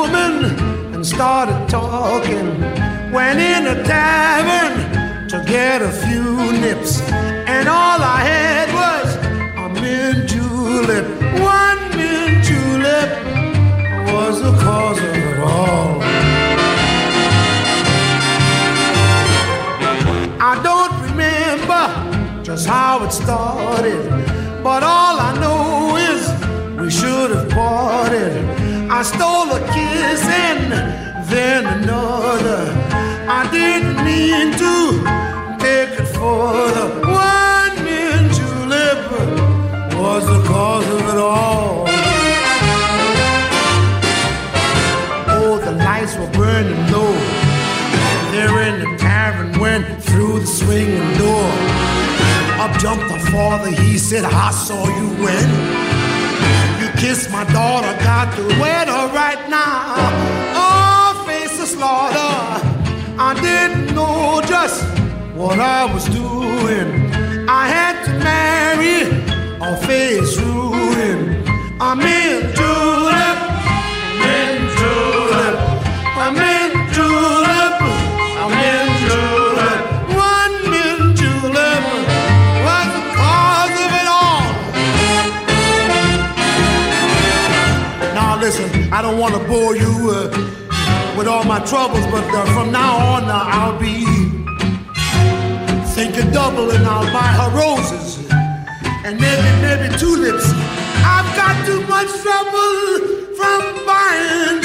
woman and started talking. Went in a tavern to get a few nips, and all I had was a mint julep. One mint julep was the cause of it all. I don't remember just how it started, but all I know is we should have parted. I stole a kiss and then another. I didn't mean to take it further. One mint julep was the cause of it all. Oh, the lights were burning low. There in the tavern, went through the swinging door. Up jumped the father, he said, I saw you when you kissed my daughter, got to wed her right now. Oh, face of slaughter, I didn't know just what I was doing. I had to marry or face ruin. I'm in julep, in julep, I'm in julep, I'm in julep. One mint julep was the cause of it all. Now listen, I don't want to bore you with all my troubles, but from now on I'll be thinking double, and I'll buy her roses and maybe tulips. I've got too much trouble from buying